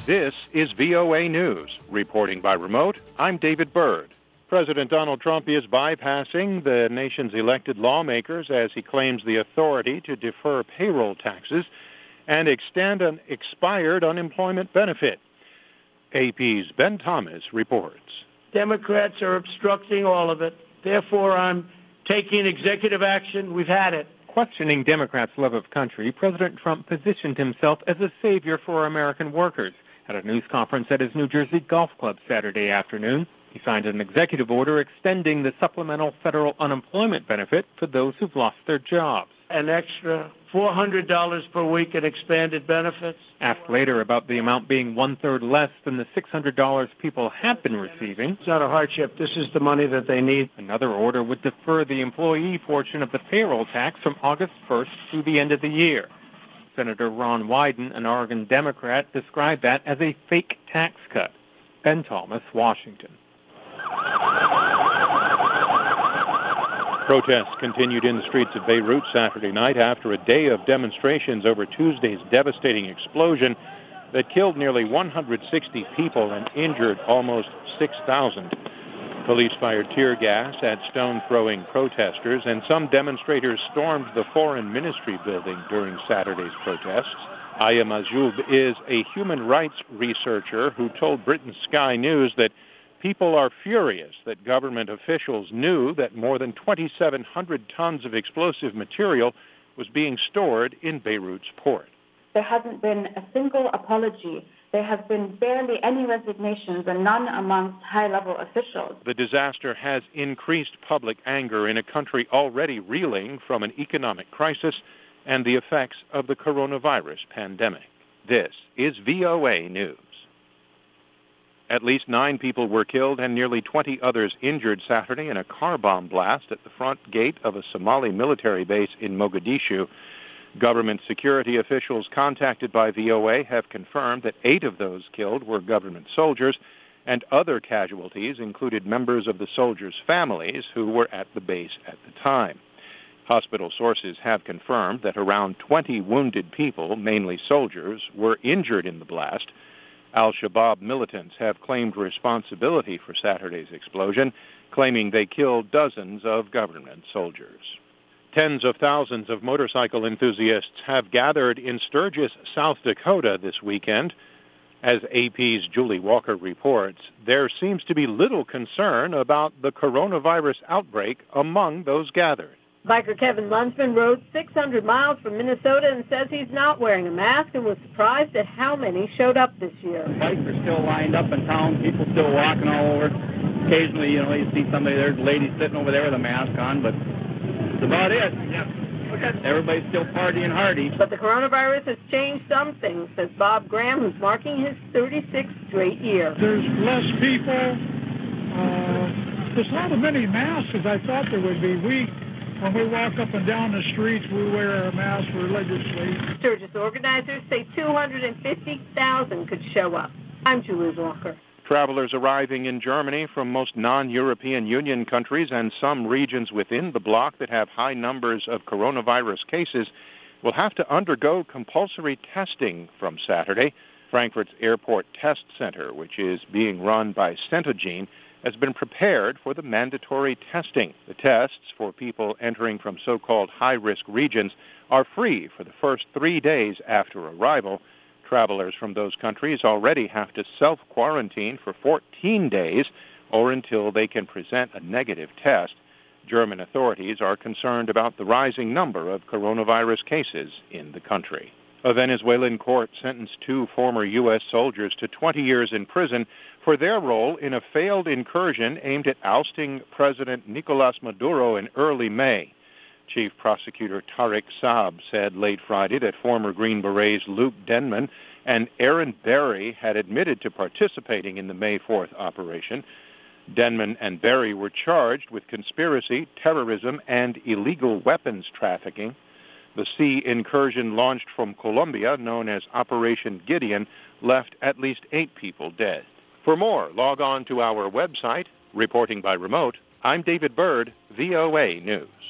This is VOA News. Reporting by remote, I'm David Byrd. President Donald Trump is bypassing the nation's elected lawmakers as he claims the authority to defer payroll taxes and extend an expired unemployment benefit. AP's Ben Thomas reports. Democrats are obstructing all of it. Therefore, I'm taking executive action. We've had it. Questioning Democrats' love of country, President Trump positioned himself as a savior for American workers. At a news conference at his New Jersey golf club Saturday afternoon, he signed an executive order extending the supplemental federal unemployment benefit for those who've lost their jobs. An extra $400 per week in expanded benefits. Asked later about the amount being one-third less than the $600 people had been receiving. It's not a hardship. This is the money that they need. Another order would defer the employee portion of the payroll tax from August 1st through the end of the year. Senator Ron Wyden, an Oregon Democrat, described that as a fake tax cut. Ben Thomas, Washington. Protests continued in the streets of Beirut Saturday night after a day of demonstrations over Tuesday's devastating explosion that killed nearly 160 people and injured almost 6,000. Police fired tear gas at stone-throwing protesters, and some demonstrators stormed the Foreign Ministry building during Saturday's protests. Aya Majoub is a human rights researcher who told Britain's Sky News that people are furious that government officials knew that more than 2,700 tons of explosive material was being stored in Beirut's port. There hasn't been a single apology. There have been barely any resignations, and none amongst high-level officials. The disaster has increased public anger in a country already reeling from an economic crisis and the effects of the coronavirus pandemic. This is VOA News. At least 9 people were killed and nearly 20 others injured Saturday in a car bomb blast at the front gate of a Somali military base in Mogadishu. Government security officials contacted by VOA have confirmed that 8 of those killed were government soldiers, and other casualties included members of the soldiers' families who were at the base at the time. Hospital sources have confirmed that around 20 wounded people, mainly soldiers, were injured in the blast. Al-Shabaab militants have claimed responsibility for Saturday's explosion, claiming they killed dozens of government soldiers. Tens of thousands of motorcycle enthusiasts have gathered in Sturgis, South Dakota this weekend. As AP's Julie Walker reports, there seems to be little concern about the coronavirus outbreak among those gathered. Biker Kevin Lunsman rode 600 miles from Minnesota and says he's not wearing a mask and was surprised at how many showed up this year. Bikes are still lined up in town, people still walking all over. Occasionally, you see somebody, there's a lady sitting over there with a mask on, but that's about it. Yeah. Everybody's still partying hardy. But the coronavirus has changed some things, says Bob Graham, who's marking his 36th straight year. There's less people. There's not as many masks as I thought there would be. When we walk up and down the streets, we wear our masks religiously. Sturgis organizers say 250,000 could show up. I'm Julie Walker. Travelers arriving in Germany from most non-European Union countries and some regions within the bloc that have high numbers of coronavirus cases will have to undergo compulsory testing from Saturday. Frankfurt's Airport Test Center, which is being run by Centogene, has been prepared for the mandatory testing. The tests for people entering from so-called high-risk regions are free for the first 3 days after arrival. Travelers from those countries already have to self-quarantine for 14 days or until they can present a negative test. German authorities are concerned about the rising number of coronavirus cases in the country. A Venezuelan court sentenced 2 former U.S. soldiers to 20 years in prison for their role in a failed incursion aimed at ousting President Nicolas Maduro in early May. Chief Prosecutor Tariq Saab said late Friday that former Green Berets Luke Denman and Aaron Berry had admitted to participating in the May 4th operation. Denman and Berry were charged with conspiracy, terrorism, and illegal weapons trafficking. The sea incursion launched from Colombia, known as Operation Gideon, left at least 8 people dead. For more, log on to our website. Reporting by remote, I'm David Byrd, VOA News.